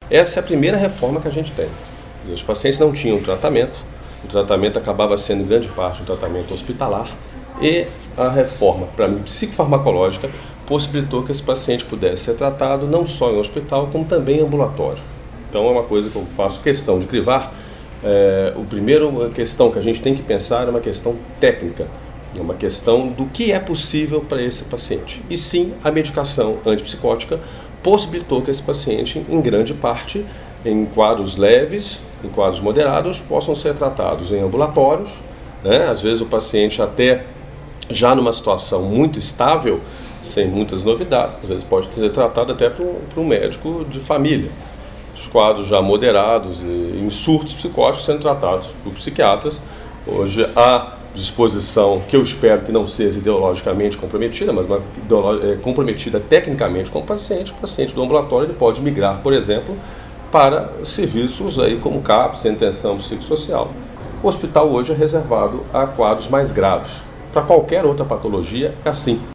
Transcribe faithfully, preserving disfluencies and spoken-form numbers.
Essa é a primeira reforma que a gente tem. Os pacientes não tinham tratamento, o tratamento acabava sendo, em grande parte, um tratamento hospitalar, e a reforma, para mim, psicofarmacológica, possibilitou que esse paciente pudesse ser tratado não só em hospital, como também em ambulatório. Então é uma coisa que eu faço questão de crivar. É, o primeiro questão que a gente tem que pensar é uma questão técnica, é uma questão do que é possível para esse paciente. E sim, a medicação antipsicótica possibilitou que esse paciente, em grande parte, em quadros leves, em quadros moderados, possam ser tratados em ambulatórios, né? Às vezes o paciente até já numa situação muito estável, sem muitas novidades, às vezes pode ser tratado até por um médico de família. Os quadros já moderados e em surtos psicóticos sendo tratados por psiquiatras. Hoje há disposição, que eu espero que não seja ideologicamente comprometida, mas uma é, comprometida tecnicamente com o paciente. O paciente do ambulatório ele pode migrar, por exemplo, para serviços aí como C A P, sem intenção psicossocial. O hospital hoje é reservado a quadros mais graves. Para qualquer outra patologia é assim.